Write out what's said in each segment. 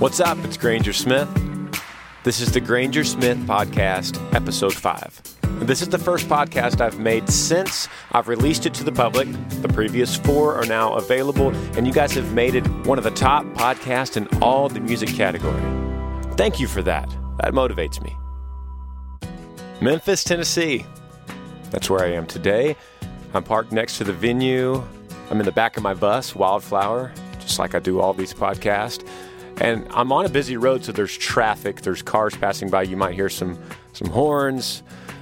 What's up? It's Granger Smith. This is the Granger Smith Podcast, Episode 5. This is the first podcast I've made since I've released it to the public. The previous 4 are now available, and you guys have made it one of the top podcasts in all the music category. Thank you for that. That motivates me. Memphis, Tennessee. That's where I am today. I'm parked next to the venue. I'm in the back of my bus, Wildflower, just like I do all these podcasts. And I'm on a busy road, so there's traffic, there's cars passing by. You might hear some horns.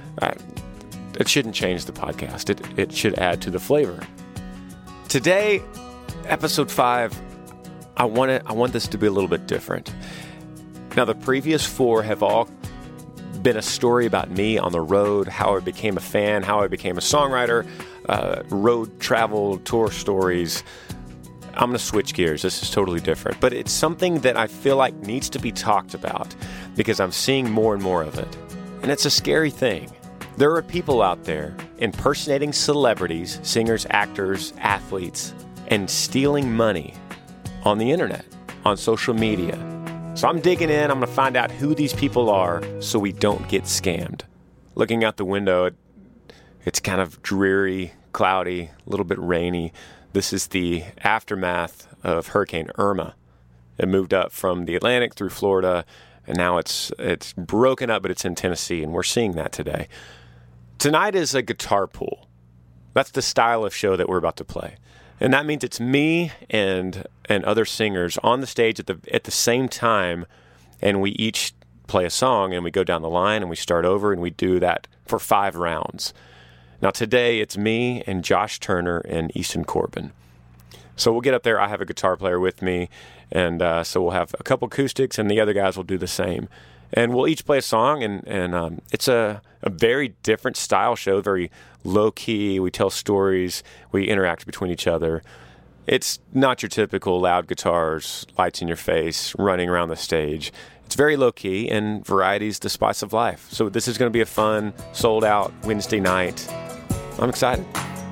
It shouldn't change the podcast. It should add to the flavor. Today, episode 5, I want this to be a little bit different. Now, the previous 4 have all been a story about me on the road, how I became a fan, how I became a songwriter, road travel, tour stories. I'm going to switch gears. This is totally different. But it's something that I feel like needs to be talked about because I'm seeing more and more of it. And it's a scary thing. There are people out there impersonating celebrities, singers, actors, athletes, and stealing money on the internet, on social media. So I'm digging in. I'm going to find out who these people are so we don't get scammed. Looking out the window, it's kind of dreary, cloudy, a little bit rainy. This is the aftermath of Hurricane Irma. It moved up from the Atlantic through Florida, and now it's broken up, but it's in Tennessee, and we're seeing that today. Tonight is a guitar pool. That's the style of show that we're about to play. And that means it's me and other singers on the stage at the same time, and we each play a song, and we go down the line, and we start over, and we do that for 5 rounds. Now, today, it's me and Josh Turner and Easton Corbin. So we'll get up there. I have a guitar player with me, and so we'll have a couple acoustics, and the other guys will do the same. And we'll each play a song, and it's a very different style show, very low-key. We tell stories. We interact between each other. It's not your typical loud guitars, lights in your face, running around the stage. It's very low-key, and variety's the spice of life. So this is going to be a fun, sold-out Wednesday night. I'm excited.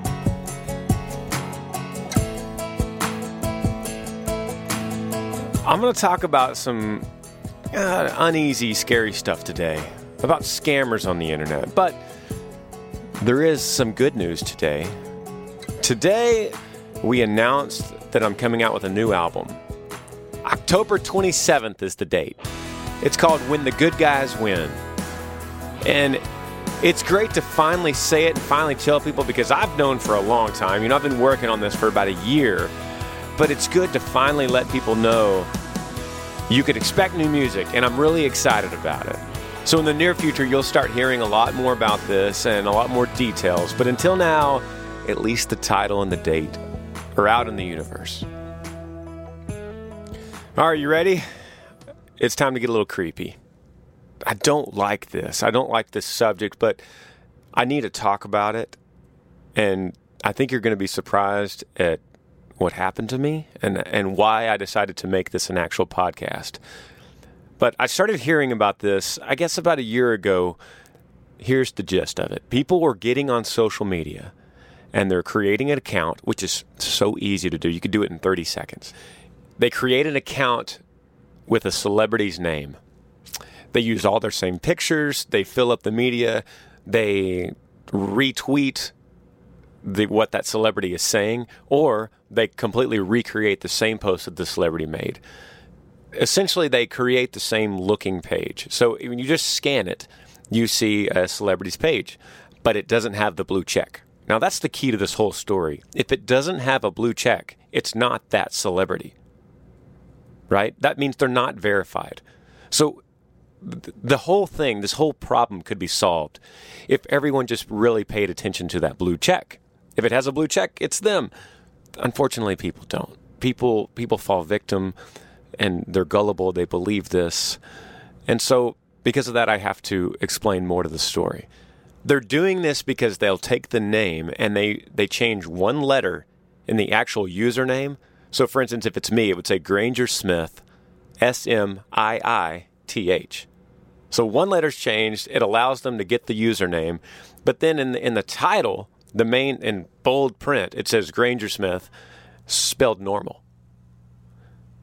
I'm going to talk about some uneasy, scary stuff today, about scammers on the internet. But there is some good news today. Today, we announced that I'm coming out with a new album. October 27th is the date. It's called When the Good Guys Win. And it's great to finally say it and finally tell people because I've known for a long time. I've been working on this for about a year. But it's good to finally let people know you could expect new music, and I'm really excited about it. So in the near future, you'll start hearing a lot more about this and a lot more details. But until now, at least the title and the date are out in the universe. All right, you ready? It's time to get a little creepy. I don't like this. I don't like this subject, but I need to talk about it. And I think you're going to be surprised at what happened to me and why I decided to make this an actual podcast. But I started hearing about this, I guess, about a year ago. Here's the gist of it. People were getting on social media, and they're creating an account, which is so easy to do. You could do it in 30 seconds. They create an account with a celebrity's name. They use all their same pictures. They fill up the media. They retweet what that celebrity is saying, or they completely recreate the same post that the celebrity made. Essentially, they create the same looking page. So when you just scan it, you see a celebrity's page, but it doesn't have the blue check. Now, that's the key to this whole story. If it doesn't have a blue check, it's not that celebrity, right? That means they're not verified. So the whole thing, this whole problem could be solved if everyone just really paid attention to that blue check. If it has a blue check, it's them. Unfortunately, people don't. People fall victim, and they're gullible. They believe this. And so because of that, I have to explain more to the story. They're doing this because they'll take the name and they change one letter in the actual username. So, for instance, if it's me, it would say Granger Smith, Smiiith. So one letter's changed. It allows them to get the username. But then in the title, the main, in bold print, it says Granger Smith, spelled normal.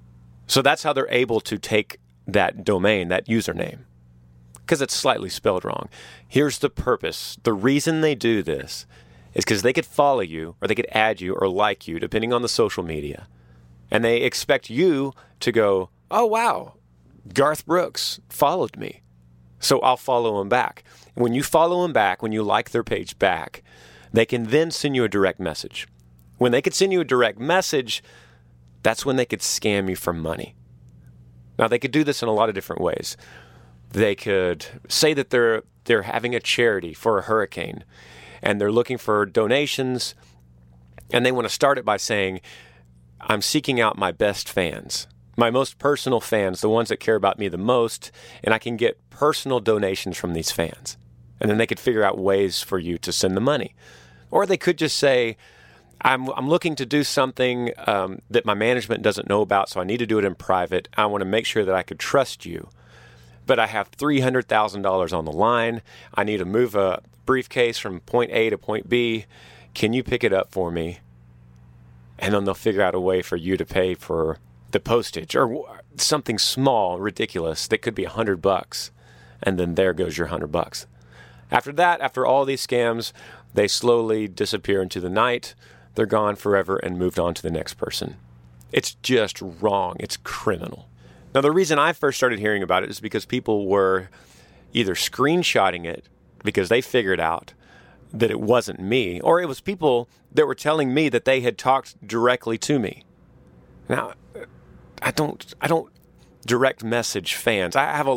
So that's how they're able to take that domain, that username, because it's slightly spelled wrong. Here's the purpose. The reason they do this is because they could follow you, or they could add you or like you, depending on the social media. And they expect you to go, oh, wow, Garth Brooks followed me, so I'll follow him back. When you follow him back, when you like their page back, they can then send you a direct message. When they could send you a direct message, that's when they could scam you for money. Now, they could do this in a lot of different ways. They could say that they're having a charity for a hurricane, and they're looking for donations, and they want to start it by saying, I'm seeking out my best fans, my most personal fans, the ones that care about me the most, and I can get personal donations from these fans. And then they could figure out ways for you to send the money. Or they could just say, I'm looking to do something that my management doesn't know about, so I need to do it in private. I want to make sure that I could trust you. But I have $300,000 on the line. I need to move a briefcase from point A to point B. Can you pick it up for me? And then they'll figure out a way for you to pay for the postage or something small, ridiculous, that could be $100. And then there goes your $100. After that, after all these scams, they slowly disappear into the night. They're gone forever and moved on to the next person. It's just wrong. It's criminal. Now, the reason I first started hearing about it is because people were either screenshotting it because they figured out that it wasn't me, or it was people that were telling me that they had talked directly to me. Now, I don't direct message fans.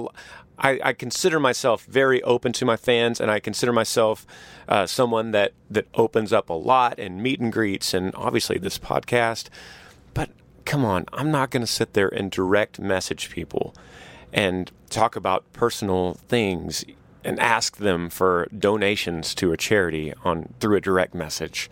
I consider myself very open to my fans, and I consider myself someone that opens up a lot and meet and greets, and obviously this podcast. But come on, I'm not going to sit there and direct message people and talk about personal things and ask them for donations to a charity through a direct message.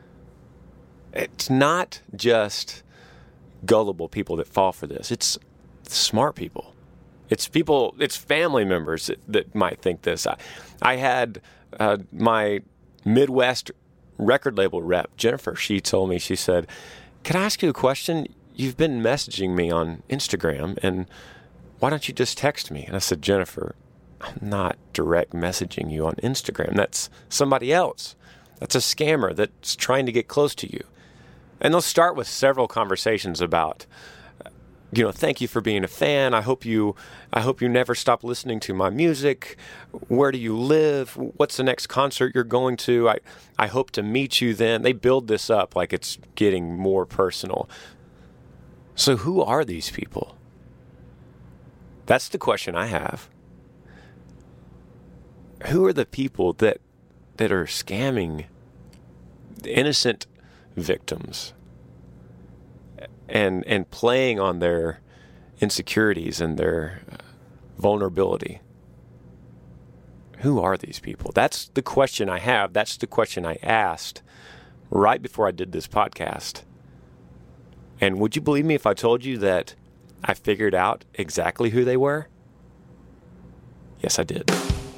It's not just gullible people that fall for this. It's smart people. It's people, it's family members that might think this. I had my Midwest record label rep, Jennifer, she told me, she said, can I ask you a question? You've been messaging me on Instagram, and why don't you just text me? And I said, Jennifer, I'm not direct messaging you on Instagram. That's somebody else. That's a scammer that's trying to get close to you. And they'll start with several conversations about, thank you for being a fan. I hope you never stop listening to my music. Where do you live? What's the next concert you're going to? I hope to meet you then. They build this up like it's getting more personal. So who are these people? That's the question I have. Who are the people that are scamming innocent victims and playing on their insecurities and their vulnerability? Who are these people? That's the question I have. That's the question I asked right before I did this podcast. And would you believe me if I told you that I figured out exactly who they were? Yes, I did.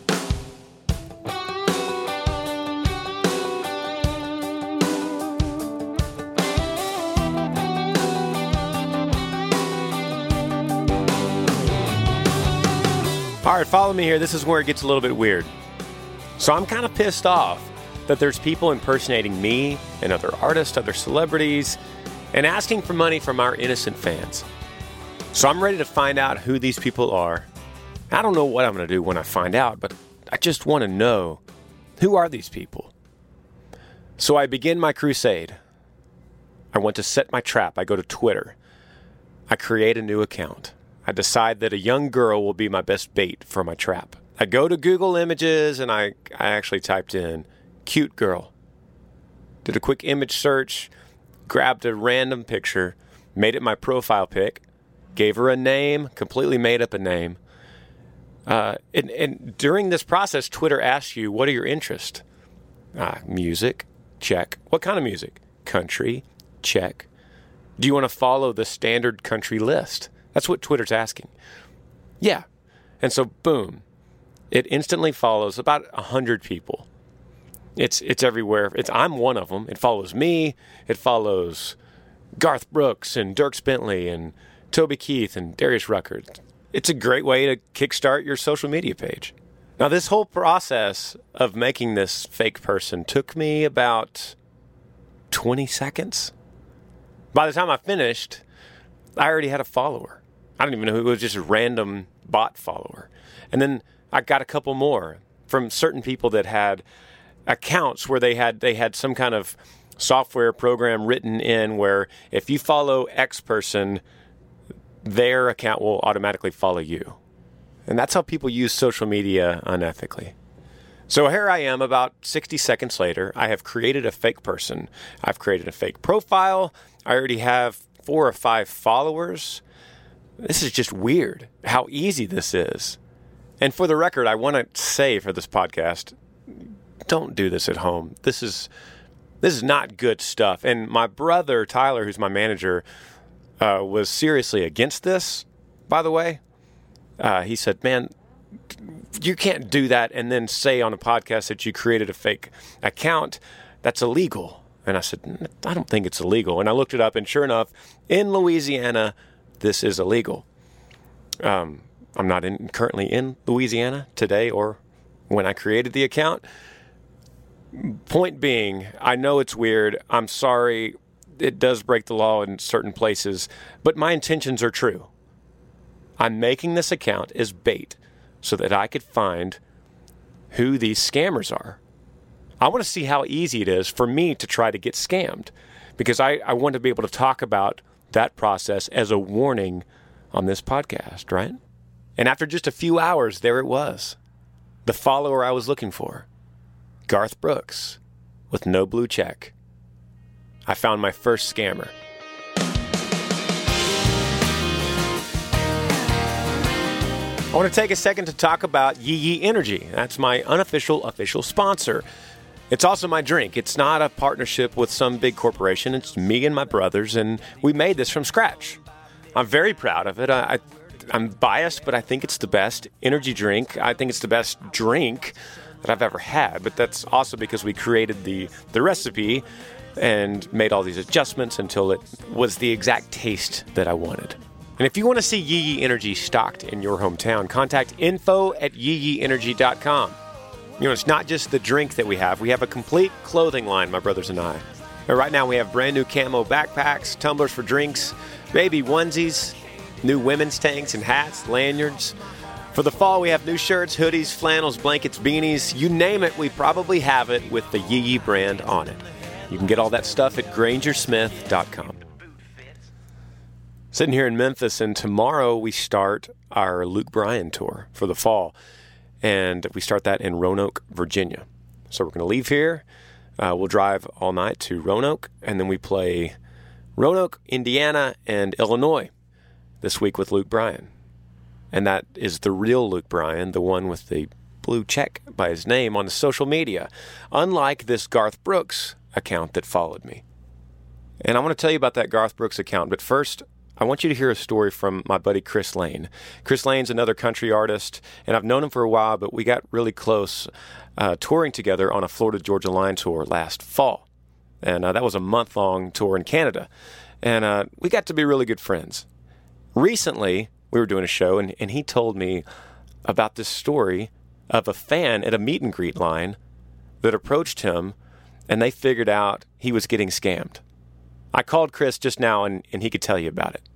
All right, follow me here. This is where it gets a little bit weird. So I'm kind of pissed off that there's people impersonating me and other artists, other celebrities, and asking for money from our innocent fans. So I'm ready to find out who these people are. I don't know what I'm going to do when I find out, but I just want to know, who are these people? So I begin my crusade. I want to set my trap. I go to Twitter. I create a new account. I decide that a young girl will be my best bait for my trap. I go to Google Images and I actually typed in cute girl. Did a quick image search, grabbed a random picture, made it my profile pic, gave her a name, completely made up a name. And during this process, Twitter asks you, what are your interests? Music, check. What kind of music? Country, check. Do you want to follow the standard country list? That's what Twitter's asking. Yeah. And so, boom, it instantly follows about 100 people. It's everywhere. I'm one of them. It follows me. It follows Garth Brooks and Dierks Bentley and Toby Keith and Darius Rucker. It's a great way to kickstart your social media page. Now, this whole process of making this fake person took me about 20 seconds. By the time I finished, I already had a follower. I don't even know who, it was just a random bot follower. And then I got a couple more from certain people that had accounts where they had some kind of software program written in where if you follow X person, their account will automatically follow you. And that's how people use social media unethically. So here I am about 60 seconds later. I have created a fake person. I've created a fake profile. I already have 4 or 5 followers. This is just weird how easy this is. And for the record, I want to say for this podcast, don't do this at home. This is not good stuff. And my brother, Tyler, who's my manager, was seriously against this, by the way. He said, man, you can't do that and then say on a podcast that you created a fake account. That's illegal. And I said, I don't think it's illegal. And I looked it up, and sure enough, in Louisiana, this is illegal. I'm not currently in Louisiana today or when I created the account. Point being, I know it's weird. I'm sorry. It does break the law in certain places, but my intentions are true. I'm making this account as bait so that I could find who these scammers are. I want to see how easy it is for me to try to get scammed, because I want to be able to talk about that process as a warning on this podcast, right? And after just a few hours, there it was. The follower I was looking for. Garth Brooks with no blue check. I found my first scammer. I want to take a second to talk about Yee Yee Energy. That's my unofficial official sponsor. It's also my drink. It's not a partnership with some big corporation. It's me and my brothers, and we made this from scratch. I'm very proud of it. I'm biased, but I think it's the best energy drink. I think it's the best drink that I've ever had, but that's also because we created the recipe and made all these adjustments until it was the exact taste that I wanted. And if you want to see Yee Yee Energy stocked in your hometown, contact info@yeeyeenergy.com. You know, it's not just the drink that we have. We have a complete clothing line, my brothers and I. And right now we have brand new camo backpacks, tumblers for drinks, baby onesies, new women's tanks and hats, lanyards. For the fall, we have new shirts, hoodies, flannels, blankets, beanies. You name it, we probably have it with the Yee Yee brand on it. You can get all that stuff at grangersmith.com. Sitting here in Memphis, and tomorrow we start our Luke Bryan tour for the fall. And we start that in Roanoke, Virginia. So we're going to leave here. We'll drive all night to Roanoke, and then we play Roanoke, Indiana, and Illinois this week with Luke Bryan. And that is the real Luke Bryan, the one with the blue check by his name on the social media, unlike this Garth Brooks account that followed me. And I want to tell you about that Garth Brooks account, but first, I want you to hear a story from my buddy Chris Lane. Chris Lane's another country artist, and I've known him for a while, but we got really close touring together on a Florida-Georgia line tour last fall. And that was a month-long tour in Canada. And we got to be really good friends. Recently, we were doing a show, and he told me about this story of a fan at a meet and greet line that approached him, and they figured out he was getting scammed. I called Chris just now, and he could tell you about it.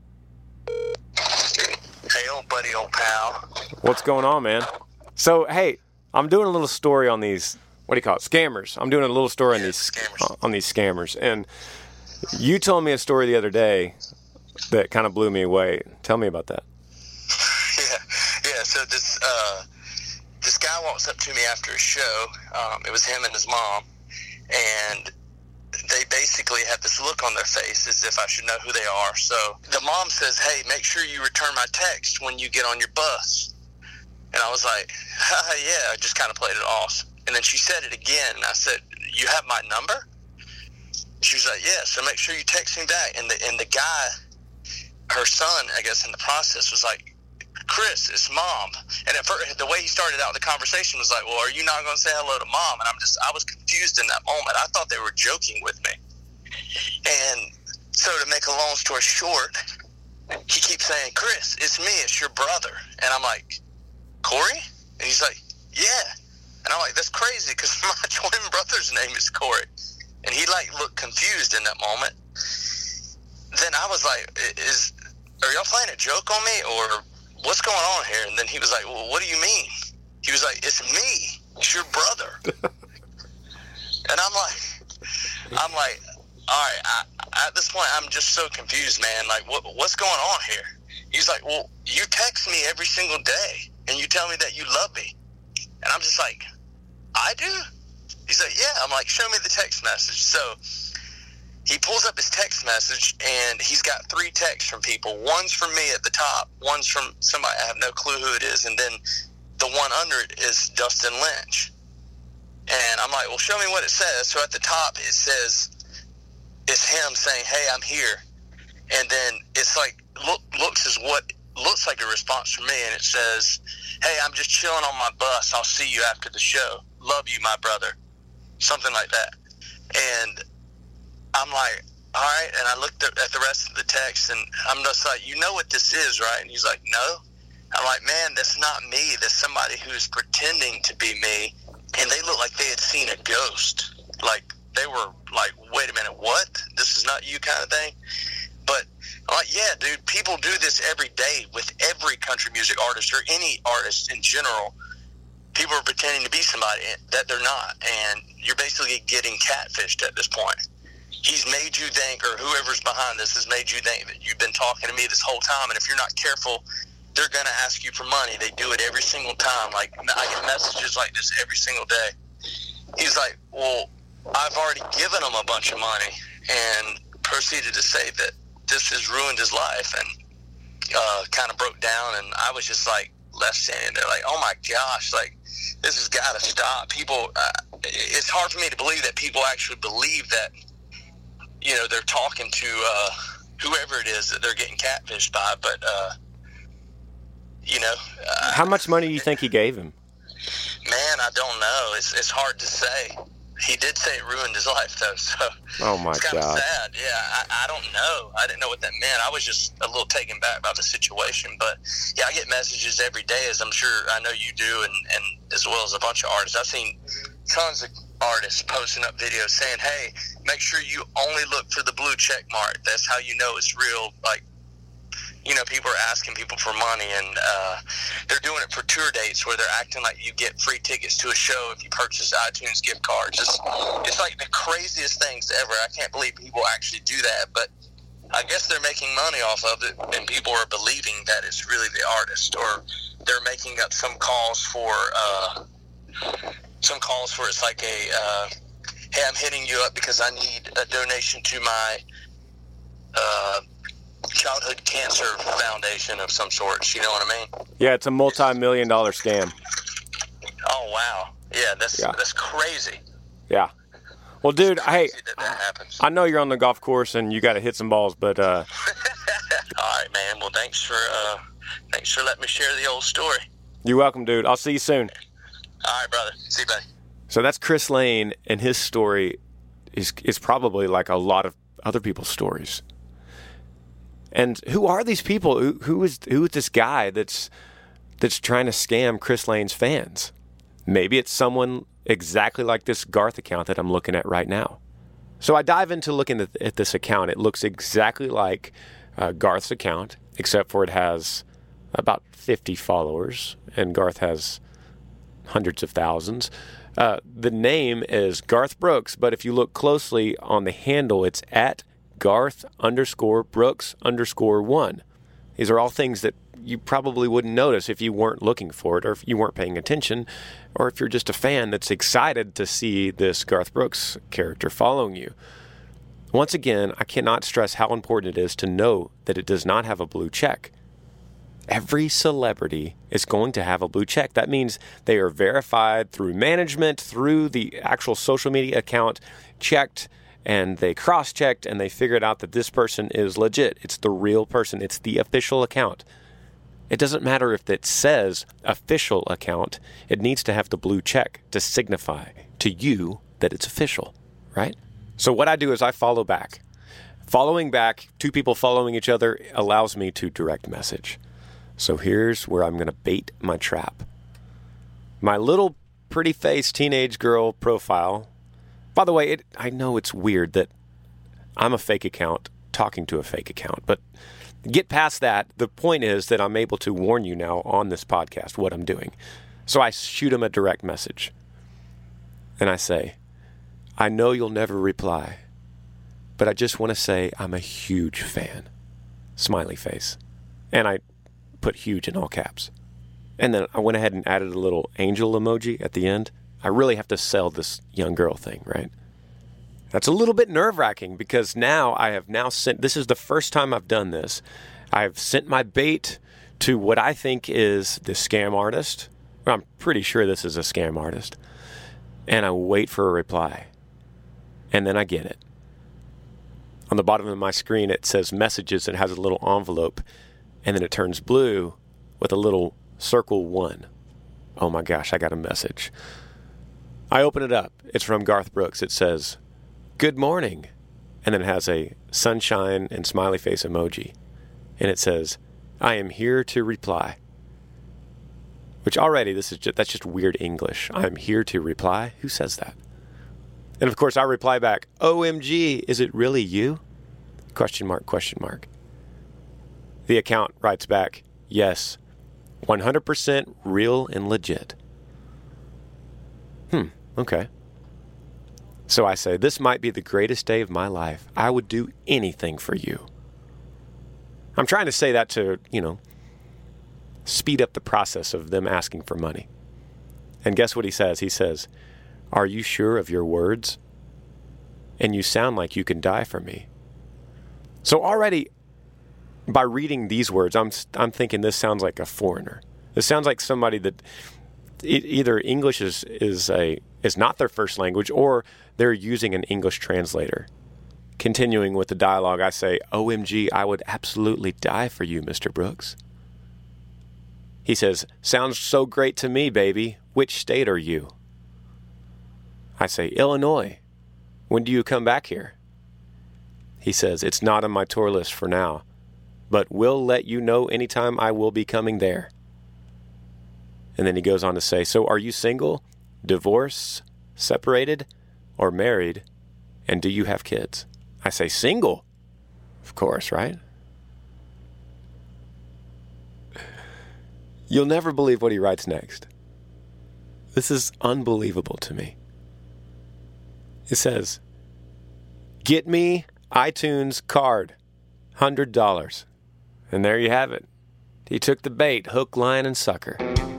Hey, old buddy, old pal. What's going on, man? So, hey, I'm doing a little story on these, what do you call it, scammers. I'm doing a little story on these scammers. And you told me a story the other day that kind of blew me away. Tell me about that. Yeah. So this guy walks up to me after a show. It was him and his mom, and they basically have this look on their face as if I should know who they are. So the mom says, "Hey, make sure you return my text when you get on your bus." And I was like, yeah, I just kind of played it off. And then she said it again, and I said, "You have my number?" She was like, "Yeah, so make sure you text me back." And the guy, her son, I guess in the process, was like, "Chris, it's Mom." And at first, the way he started out the conversation was like, "Well, are you not going to say hello to Mom?" And I was confused in that moment. I thought they were joking with me. And so to make a long story short, he keeps saying, Chris, it's me, it's your brother. And I'm like, Corey? And he's like, yeah. And I'm like, that's crazy because my twin brother's name is Corey. And he like looked confused in that moment. Then I was like, are y'all playing a joke on me or what's going on here? And then he was like, well, what do you mean? He was like, it's me, it's your brother. And I'm like, all right, at this point, I'm just so confused, man. Like, what's going on here? He's like, well, you text me every single day, and you tell me that you love me. And I'm just like, I do? He's like, yeah. I'm like, show me the text message. So he pulls up his text message, and he's got 3 texts from people. One's from me at the top. One's from somebody I have no clue who it is. And then the one under it is Dustin Lynch. And I'm like, well, show me what it says. So at the top, it says, it's him saying, hey, I'm here. And then it's like, looks like a response from me. And it says, hey, I'm just chilling on my bus. I'll see you after the show. Love you, my brother. Something like that. And I'm like, all right. And I looked at the rest of the text, and I'm just like, you know what this is, right? And he's like, no. I'm like, man, that's not me. That's somebody who's pretending to be me. And they looked like they had seen a ghost. Like, they were like, wait a minute, what? This is not you kind of thing? But I'm like, yeah, dude, people do this every day with every country music artist or any artist in general. People are pretending to be somebody that they're not. And you're basically getting catfished at this point. He's made you think, or whoever's behind this has made you think that you've been talking to me this whole time. And if you're not careful, they're going to ask you for money. They do it every single time. Like, I get messages like this every single day. He's like, well, I've already given him a bunch of money, and proceeded to say that this has ruined his life, and kind of broke down. And I was just like left standing there like, oh my gosh, like, this has got to stop. People, it's hard for me to believe that people actually believe that, you know, they're talking to whoever it is that they're getting catfished by. But you know, how much money do you think he gave him? Man, I don't know. It's hard to say. He did say it ruined his life, though, so oh my it's kind of God. sad. Yeah, I don't know. I didn't know what that meant. I was just a little taken back by the situation. But, yeah, I get messages every day, as I'm sure I know you do, and as well as a bunch of artists. I've seen tons of artists posting up videos saying, hey, make sure you only look for the blue check mark. That's how you know it's real. Like, you know, people are asking people for money, and they're doing it for tour dates where they're acting like you get free tickets to a show if you purchase iTunes gift cards. It's like the craziest things ever. I can't believe people actually do that, but I guess they're making money off of it, and people are believing that it's really the artist, or they're making up some calls for it's like a, hey, I'm hitting you up because I need a donation to my childhood cancer foundation of some sort. You know what I mean? Yeah, it's a multi-million-dollar scam. Oh wow, yeah, that's crazy. Yeah. Well, dude, hey, that happens. I know you're on the golf course and you got to hit some balls, but all right, man. Well, thanks for letting me share the old story. You're welcome, dude. I'll see you soon. All right, brother. See you, buddy. So that's Chris Lane, and his story is probably like a lot of other people's stories. And who are these people? Who is this guy that's trying to scam Chris Lane's fans? Maybe it's someone exactly like this Garth account that I'm looking at right now. So I dive into looking at this account. It looks exactly like Garth's account, except for it has about 50 followers, and Garth has hundreds of thousands. The name is Garth Brooks, but if you look closely on the handle, it's at Garth_Brooks_1. These are all things that you probably wouldn't notice if you weren't looking for it, or if you weren't paying attention, or if you're just a fan that's excited to see this Garth Brooks character following you. Once again, I cannot stress how important it is to know that it does not have a blue check. Every celebrity is going to have a blue check. That means they are verified through management, through the actual social media account, checked, and they cross-checked, and they figured out that this person is legit. It's the real person. It's the official account. It doesn't matter if it says official account. It needs to have the blue check to signify to you that it's official, right? So what I do is I follow back Following back, two people following each other allows me to direct message. So here's where I'm going to bait my trap. My little pretty face teenage girl profile. By the way, I know it's weird that I'm a fake account talking to a fake account, but get past that. The point is that I'm able to warn you now on this podcast what I'm doing. So I shoot him a direct message. And I say, I know you'll never reply, but I just want to say I'm a huge fan. Smiley face. And I put huge in all caps. And then I went ahead and added a little angel emoji at the end. I really have to sell this young girl thing, right? That's a little bit nerve-wracking because now I have sent, this is the first time I've done this. I've sent my bait to what I think is the scam artist. Well, I'm pretty sure this is a scam artist. And I wait for a reply. And then I get it. On the bottom of my screen, it says messages and has a little envelope. And then it turns blue with a little circle 1. Oh my gosh, I got a message. I open it up. It's from Garth Brooks. It says, good morning. And then it has a sunshine and smiley face emoji. And it says, I am here to reply. Which already, that's just weird English. I am here to reply? Who says that? And of course, I reply back, OMG, is it really you? Question mark, question mark. The account writes back, yes, 100% real and legit. Okay. So I say, this might be the greatest day of my life. I would do anything for you. I'm trying to say that to, speed up the process of them asking for money. And guess what he says? He says, are you sure of your words? And you sound like you can die for me. So already, by reading these words, I'm thinking this sounds like a foreigner. This sounds like somebody that either English is not their first language or they're using an English translator. Continuing with the dialogue, I say, OMG, I would absolutely die for you, Mr. Brooks. He says, sounds so great to me, baby. Which state are you? I say, Illinois. When do you come back here? He says, it's not on my tour list for now, but we'll let you know anytime I will be coming there. And then he goes on to say, so are you single, divorced, separated, or married, and do you have kids? I say, single. Of course, right? You'll never believe what he writes next. This is unbelievable to me. It says, get me iTunes card, $100. And there you have it. He took the bait, hook, line, and sucker.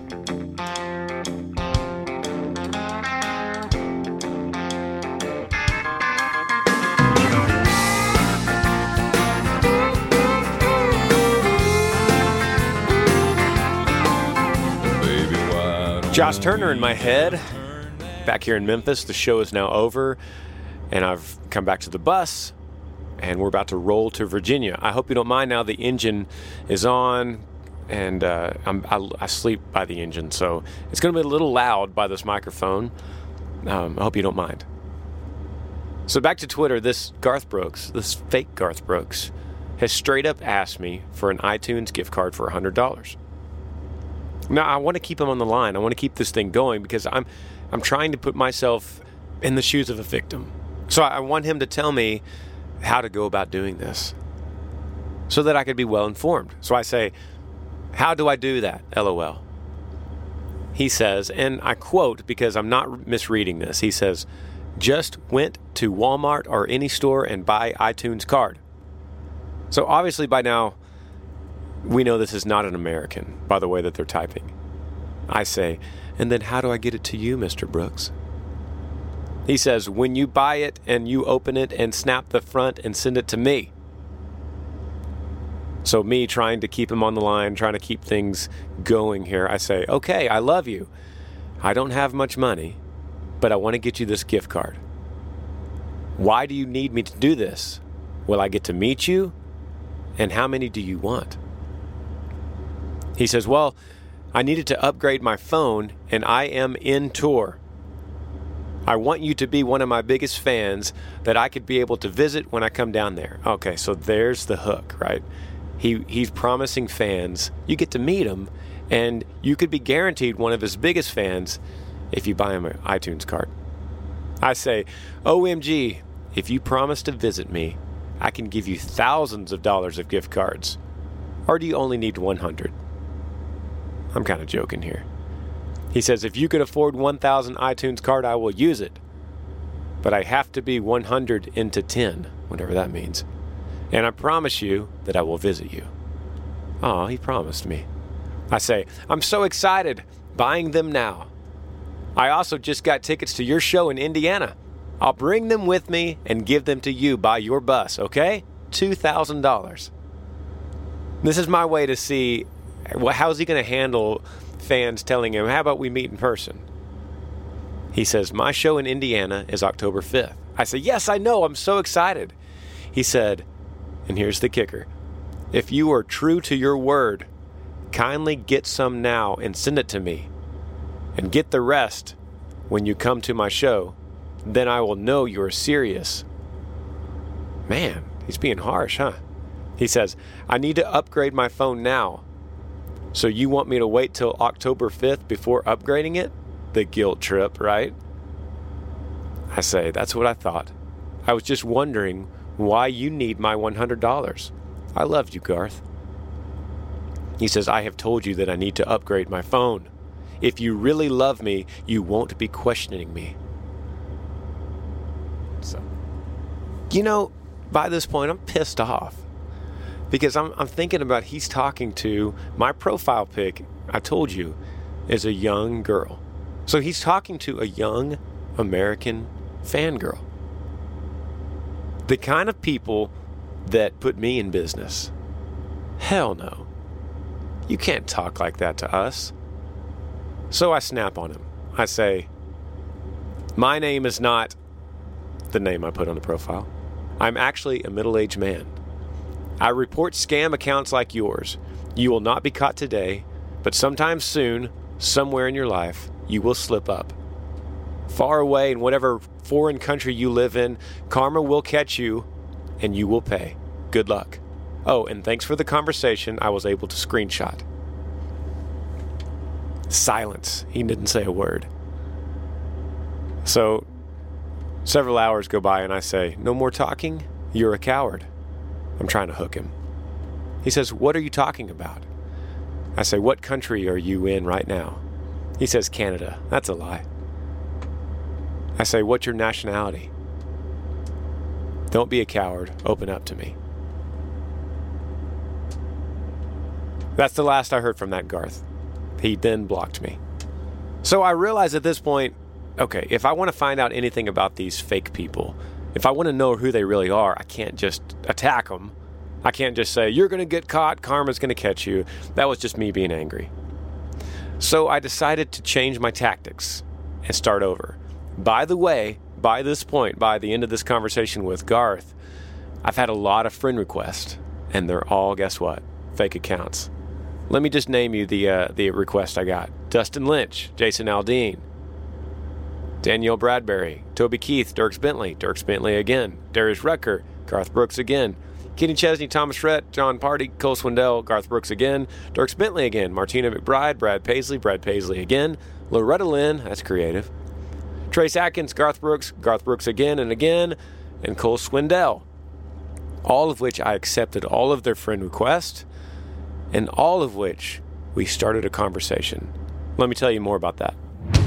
Josh Turner in my head, back here in Memphis. The show is now over, and I've come back to the bus, and we're about to roll to Virginia. I hope you don't mind now. The engine is on, and I sleep by the engine, so it's going to be a little loud by this microphone. I hope you don't mind. So back to Twitter, this fake Garth Brooks, has straight up asked me for an iTunes gift card for $100. Now, I want to keep him on the line. I want to keep this thing going because I'm trying to put myself in the shoes of a victim. So I want him to tell me how to go about doing this so that I could be well informed. So I say, how do I do that? LOL. He says, and I quote because I'm not misreading this. He says, just went to Walmart or any store and buy iTunes card. So obviously by now, we know this is not an American by the way that they're typing. I say, and then how do I get it to you, Mr. Brooks? He says, when you buy it and you open it and snap the front and send it to me. So me trying to keep him on the line, trying to keep things going here, I say, okay, I love you. I don't have much money, but I want to get you this gift card. Why do you need me to do this? Will I get to meet you? And how many do you want? He says, well, I needed to upgrade my phone, and I am in tour. I want you to be one of my biggest fans that I could be able to visit when I come down there. Okay, so there's the hook, right? He's promising fans. You get to meet him, and you could be guaranteed one of his biggest fans if you buy him an iTunes card. I say, OMG, if you promise to visit me, I can give you thousands of dollars of gift cards. Or do you only need 100? I'm kind of joking here. He says, if you can afford 1,000 iTunes card, I will use it. But I have to be 100 into 10, whatever that means. And I promise you that I will visit you. Oh, he promised me. I say, I'm so excited, buying them now. I also just got tickets to your show in Indiana. I'll bring them with me and give them to you by your bus, okay? $2,000. This is my way to see, how's he going to handle fans telling him, how about we meet in person? He says, my show in Indiana is October 5th. I say, yes, I know, I'm so excited. He said, and here's the kicker, if you are true to your word, kindly get some now and send it to me, and get the rest when you come to my show. Then I will know you are serious. Man, he's being harsh, huh? He says, I need to upgrade my phone now. So you want me to wait till October 5th before upgrading it? The guilt trip, right? I say, that's what I thought. I was just wondering why you need my $100. I love you, Garth. He says, I have told you that I need to upgrade my phone. If you really love me, you won't be questioning me. So, by this point, I'm pissed off. Because I'm thinking about he's talking to, my profile pic, I told you, is a young girl. So he's talking to a young American fangirl. The kind of people that put me in business. Hell no. You can't talk like that to us. So I snap on him. I say, my name is not the name I put on the profile. I'm actually a middle-aged man. I report scam accounts like yours. You will not be caught today, but sometime soon, somewhere in your life, you will slip up. Far away in whatever foreign country you live in, karma will catch you, and you will pay. Good luck. Oh, and thanks for the conversation I was able to screenshot. Silence. He didn't say a word. So, several hours go by and I say, no more talking? You're a coward. I'm trying to hook him. He says, what are you talking about? I say, what country are you in right now? He says, Canada. That's a lie. I say, what's your nationality? Don't be a coward. Open up to me. That's the last I heard from that Garth. He then blocked me. So I realized at this point, okay, if I want to find out anything about these fake people, if I want to know who they really are, I can't just attack them. I can't just say, you're going to get caught, karma's going to catch you. That was just me being angry. So I decided to change my tactics and start over. By the way, by this point, by the end of this conversation with Garth, I've had a lot of friend requests, and they're all, guess what? Fake accounts. Let me just name you the request I got. Dustin Lynch, Jason Aldean, Danielle Bradbury, Toby Keith, Dierks Bentley again, Darius Rucker, Garth Brooks again, Kenny Chesney, Thomas Rhett, John Party, Cole Swindell, Garth Brooks again, Dierks Bentley again, Martina McBride, Brad Paisley again, Loretta Lynn, that's creative, Trace Atkins, Garth Brooks again and again, and Cole Swindell. All of which I accepted all of their friend requests, and all of which we started a conversation. Let me tell you more about that.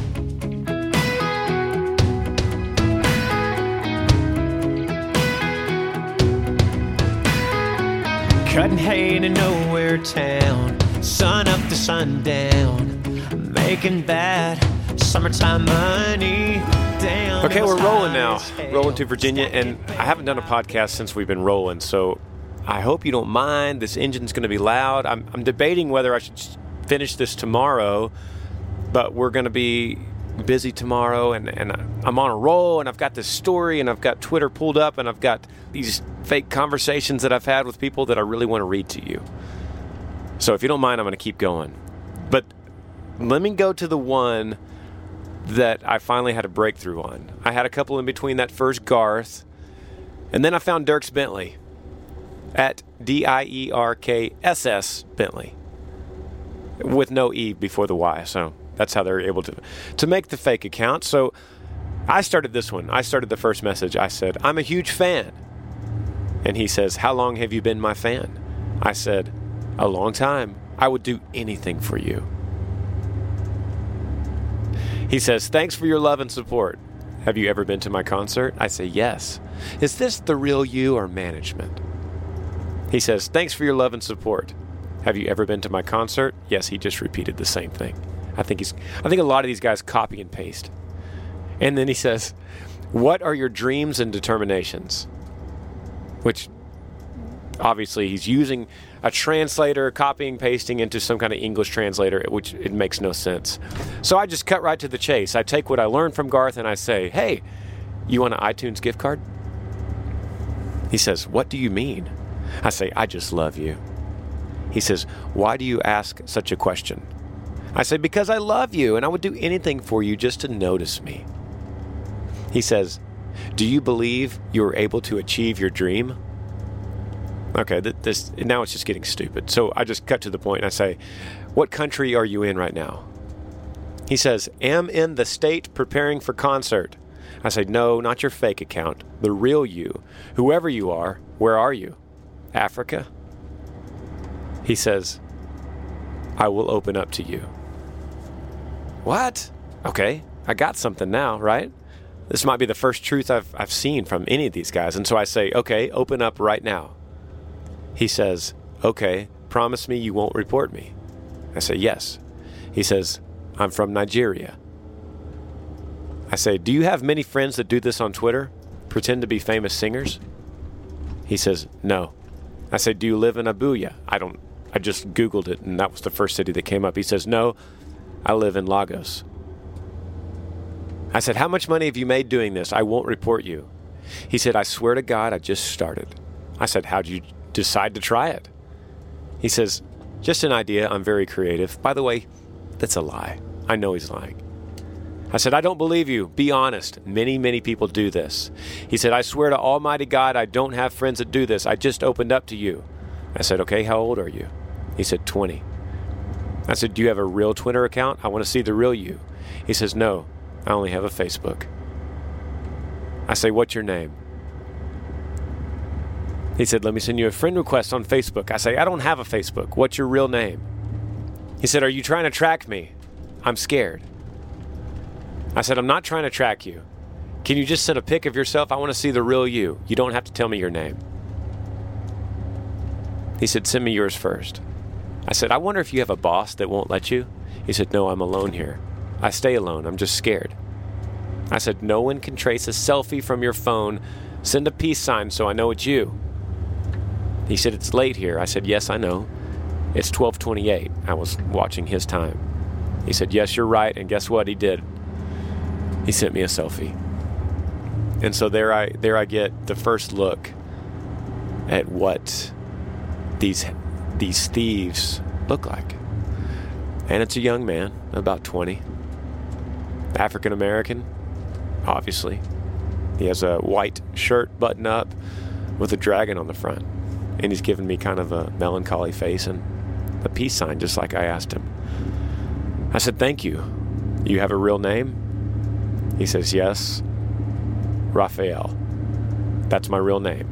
Cutting hay in a nowhere town, sun up to sundown, making that summertime money. Down. Okay, we're rolling now. Rolling to Virginia, and I haven't done a podcast since we've been rolling, so I hope you don't mind. This engine's going to be loud. I'm debating whether I should finish this tomorrow, but we're going to be busy tomorrow, and I'm on a roll, and I've got this story, and I've got Twitter pulled up, and I've got these fake conversations that I've had with people that I really want to read to you. So if you don't mind, I'm going to keep going. But let me go to the one that I finally had a breakthrough on. I had a couple in between that first Garth, and then I found Dierks Bentley at DIERKSS Bentley with no E before the Y. So that's how they're able to make the fake account. So I started this one. I started the first message. I said, I'm a huge fan. And he says, how long have you been my fan? I said, a long time. I would do anything for you. He says, thanks for your love and support. Have you ever been to my concert? I say, yes. Is this the real you or management? He says, thanks for your love and support. Have you ever been to my concert? Yes, he just repeated the same thing. I think a lot of these guys copy and paste. And then he says, what are your dreams and determinations? Which obviously he's using a translator, copying, pasting into some kind of English translator, which it makes no sense. So I just cut right to the chase. I take what I learned from Garth and I say, hey, you want an iTunes gift card? He says, what do you mean? I say, I just love you. He says, why do you ask such a question? I say, because I love you and I would do anything for you just to notice me. He says, do you believe you were able to achieve your dream? Okay, now it's just getting stupid. So I just cut to the point and I say, what country are you in right now? He says, am in the state preparing for concert. I say, no, not your fake account. The real you. Whoever you are, where are you? Africa? He says, I will open up to you. What? Okay, I got something now, right? This might be the first truth I've seen from any of these guys. And so I say, okay, open up right now. He says, okay, promise me you won't report me. I say, yes. He says, I'm from Nigeria. I say, do you have many friends that do this on Twitter? Pretend to be famous singers? He says, no. I say, do you live in Abuja? I just Googled it and that was the first city that came up. He says, no, I live in Lagos. I said, how much money have you made doing this? I won't report you. He said, I swear to God, I just started. I said, how'd you decide to try it? He says, just an idea. I'm very creative. By the way, that's a lie. I know he's lying. I said, I don't believe you. Be honest. Many, many people do this. He said, I swear to Almighty God, I don't have friends that do this. I just opened up to you. I said, okay, how old are you? He said, 20. I said, do you have a real Twitter account? I want to see the real you. He says, no, I only have a Facebook. I say, what's your name? He said, let me send you a friend request on Facebook. I say, I don't have a Facebook. What's your real name? He said, are you trying to track me? I'm scared. I said, I'm not trying to track you. Can you just send a pic of yourself? I want to see the real you. You don't have to tell me your name. He said, send me yours first. I said, I wonder if you have a boss that won't let you? He said, no, I'm alone here. I stay alone. I'm just scared. I said, no one can trace a selfie from your phone. Send a peace sign so I know it's you. He said, it's late here. I said, yes, I know. It's 12:28. I was watching his time. He said, yes, you're right. And guess what he did? He sent me a selfie. And so there I get the first look at what these thieves look like. And it's a young man, about 20. African American, obviously. He has a white shirt buttoned up with a dragon on the front. And he's giving me kind of a melancholy face and a peace sign, just like I asked him. I said, thank you. You have a real name? He says, yes. Raphael. That's my real name.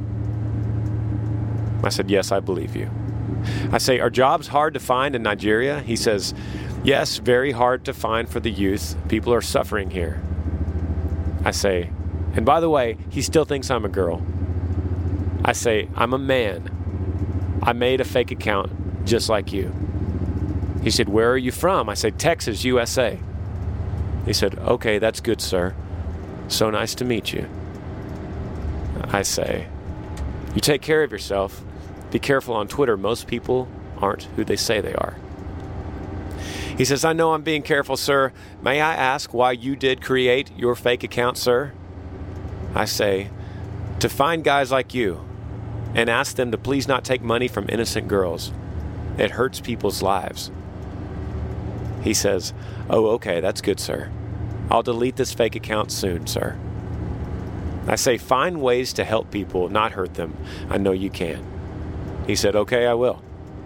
I said, yes, I believe you. I say, are jobs hard to find in Nigeria? He says, yes, very hard to find for the youth. People are suffering here. I say, and by the way, he still thinks I'm a girl. I say, I'm a man. I made a fake account just like you. He said, where are you from? I said, Texas, USA. He said, okay, that's good, sir. So nice to meet you. I say, you take care of yourself. Be careful on Twitter. Most people aren't who they say they are. He says, I know I'm being careful, sir. May I ask why you did create your fake account, sir? I say, to find guys like you and ask them to please not take money from innocent girls. It hurts people's lives. He says, oh, okay, that's good, sir. I'll delete this fake account soon, sir. I say, find ways to help people, not hurt them. I know you can. He said, okay, I will.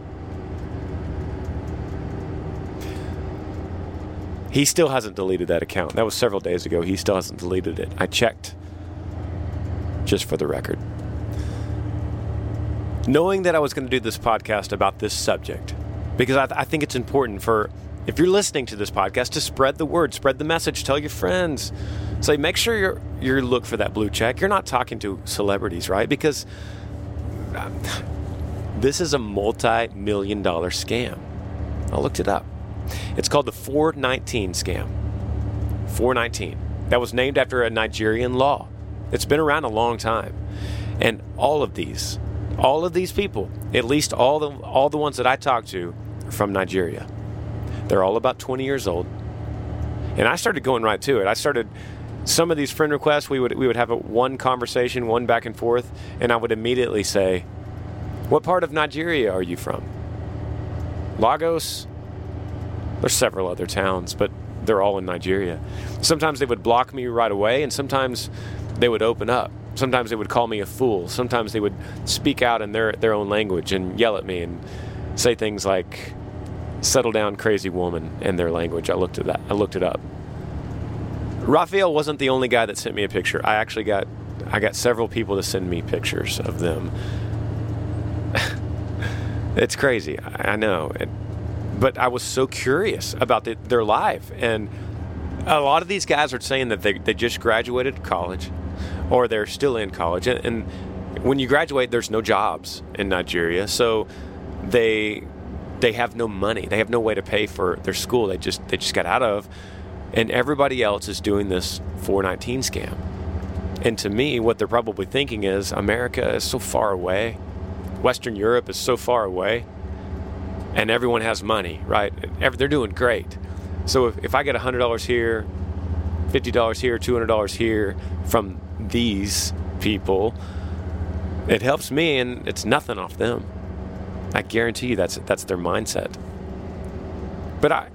He still hasn't deleted that account. That was several days ago. He still hasn't deleted it. I checked, just for the record. Knowing that I was going to do this podcast about this subject, because I think it's important for, if you're listening to this podcast, to spread the word, spread the message, tell your friends. Say, make sure you look for that blue check. You're not talking to celebrities, right? Because this is a multi-million-dollar scam. I looked it up. It's called the 419 scam. 419. That was named after a Nigerian law. It's been around a long time. And all of these people, at least all the ones that I talked to, are from Nigeria. They're all about 20 years old. And I started going right to it. Some of these friend requests, we would have one conversation, one back and forth, and I would immediately say, what part of Nigeria are you from? Lagos? There's several other towns, but they're all in Nigeria. Sometimes they would block me right away, and sometimes they would open up. Sometimes they would call me a fool. Sometimes they would speak out in their own language and yell at me and say things like, settle down, crazy woman, in their language. I looked it up. Raphael wasn't the only guy that sent me a picture. I got several people to send me pictures of them. It's crazy, I know. But I was so curious about their life. And a lot of these guys are saying that they just graduated college, or they're still in college. And when you graduate, there's no jobs in Nigeria. So they have no money. They have no way to pay for their school they just got out of. And everybody else is doing this 419 scam. And to me, what they're probably thinking is, America is so far away. Western Europe is so far away. And everyone has money, right? They're doing great. So if I get $100 here, $50 here, $200 here from these people, it helps me, and it's nothing off them. I guarantee you that's their mindset. But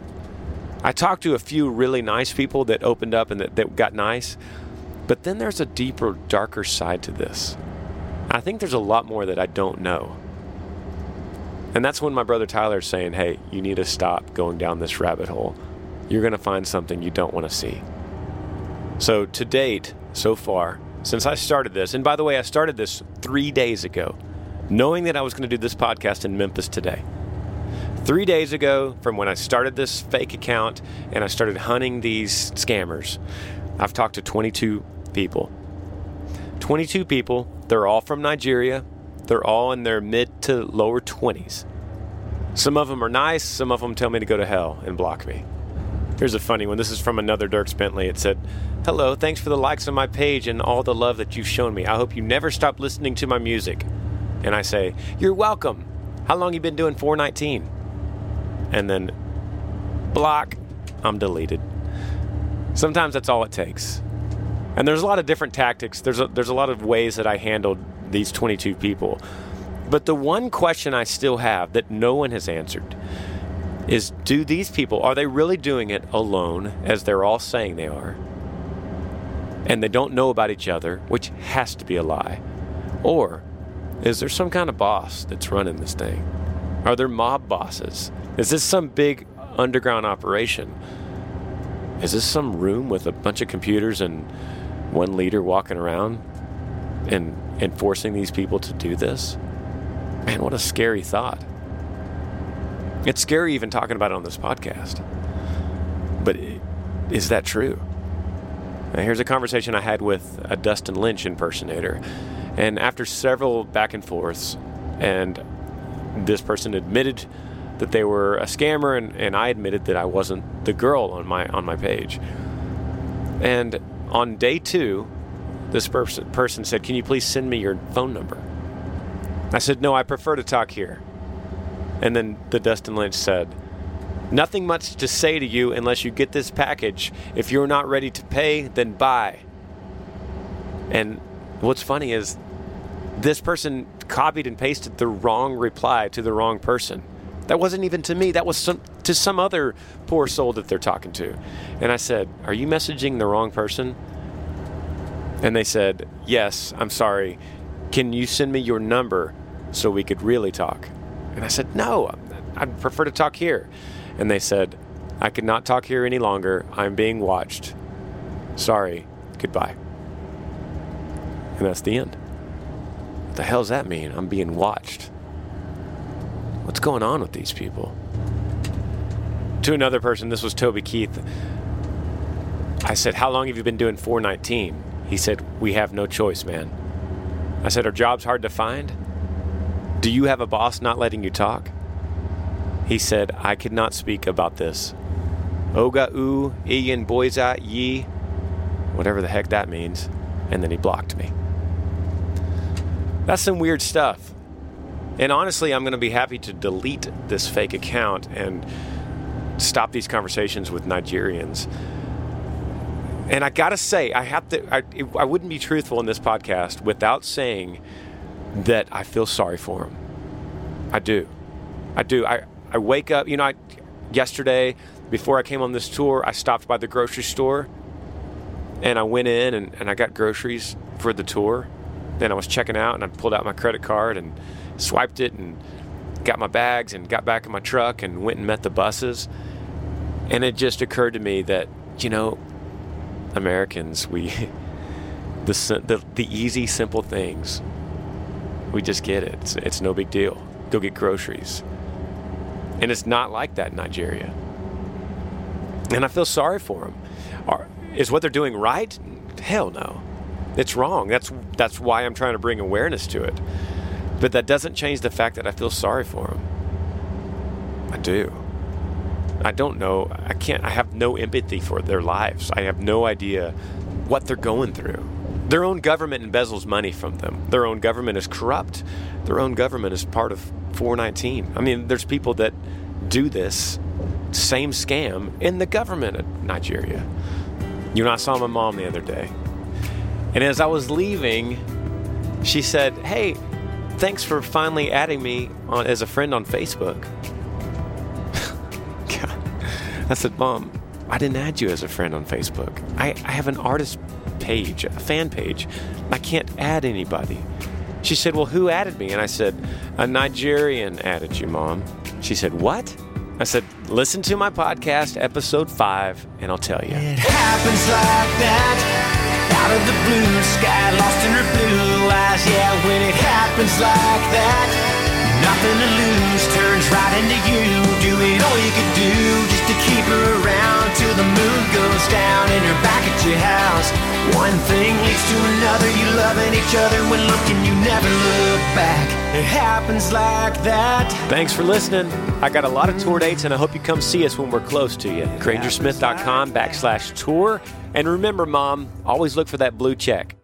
I talked to a few really nice people that opened up and that got nice. But then there's a deeper, darker side to this. I think there's a lot more that I don't know. And that's when my brother Tyler is saying, hey, you need to stop going down this rabbit hole. You're going to find something you don't want to see. So to date, so far, since I started this, and by the way, I started this 3 days ago, knowing that I was going to do this podcast in Memphis today. 3 days ago, from when I started this fake account and I started hunting these scammers, I've talked to 22 people. 22 people. They're all from Nigeria. They're all in their mid to lower 20s. Some of them are nice. Some of them tell me to go to hell and block me. Here's a funny one. This is from another Dierks Bentley. It said, hello, thanks for the likes on my page and all the love that you've shown me. I hope you never stop listening to my music. And I say, you're welcome. How long you been doing 419? And then block, I'm deleted. Sometimes that's all it takes. And there's a lot of different tactics. There's a lot of ways that I handled these 22 people. But the one question I still have that no one has answered is, do these people, are they really doing it alone, as they're all saying they are, and they don't know about each other, which has to be a lie? Or is there some kind of boss that's running this thing? Are there mob bosses? Is this some big underground operation? Is this some room with a bunch of computers and one leader walking around and forcing these people to do this? Man, what a scary thought. It's scary even talking about it on this podcast. But is that true? Now, here's a conversation I had with a Dustin Lynch impersonator. And after several back and forths, and this person admitted that they were a scammer, and I admitted that I wasn't the girl on my page. And on day 2, this person said, can you please send me your phone number? I said, no, I prefer to talk here. And then the Dustin Lynch said, nothing much to say to you unless you get this package. If you're not ready to pay, then buy. And what's funny is this person copied and pasted the wrong reply to the wrong person. That wasn't even to me. That was to some other poor soul that they're talking to. And I said, are you messaging the wrong person? And they said, yes, I'm sorry. Can you send me your number so we could really talk? And I said, no, I'd prefer to talk here. And they said, I could not talk here any longer. I'm being watched. Sorry. Goodbye. And that's the end. What the hell does that mean? I'm being watched. What's going on with these people? To another person, this was Toby Keith. I said, how long have you been doing 419? He said, we have no choice, man. I said, are jobs hard to find? Do you have a boss not letting you talk? He said, I could not speak about this. Oga u, iyan boyza yi, whatever the heck that means. And then he blocked me. That's some weird stuff. And honestly, I'm going to be happy to delete this fake account and stop these conversations with Nigerians. And I got to say, I wouldn't be truthful in this podcast without saying that I feel sorry for them. I do. I wake up, yesterday, before I came on this tour, I stopped by the grocery store and I went in and I got groceries for the tour. Then I was checking out and I pulled out my credit card and swiped it and got my bags and got back in my truck and went and met the buses. And it just occurred to me that, Americans, the easy, simple things, we just get it. It's no big deal. Go get groceries. And it's not like that in Nigeria. And I feel sorry for them. Is what they're doing right? Hell no. It's wrong. That's why I'm trying to bring awareness to it. But that doesn't change the fact that I feel sorry for them. I do. I don't know. I have no empathy for their lives. I have no idea what they're going through. Their own government embezzles money from them. Their own government is corrupt. Their own government is part of 419. I mean, there's people that do this same scam in the government of Nigeria. I saw my mom the other day. And as I was leaving, she said, hey, thanks for finally adding me as a friend on Facebook. I said, Mom, I didn't add you as a friend on Facebook. I have an artist page, a fan page. I can't add anybody. She said, well, who added me? And I said, a Nigerian added you, Mom. She said, what? I said, listen to my podcast, episode 5, and I'll tell you. It happens like that, out of the blue sky, lost in her blue eyes. Yeah, when it happens like that, nothing to lose, turns right into you. Doing all you could do just to keep her around till the moon goes down and you're back at your house. One thing leads to another, you loving each other when looking, you never look back. It happens like that. Thanks for listening. I got a lot of tour dates, and I hope you come see us when we're close to you. GrangerSmith.com/tour. And remember, Mom, always look for that blue check.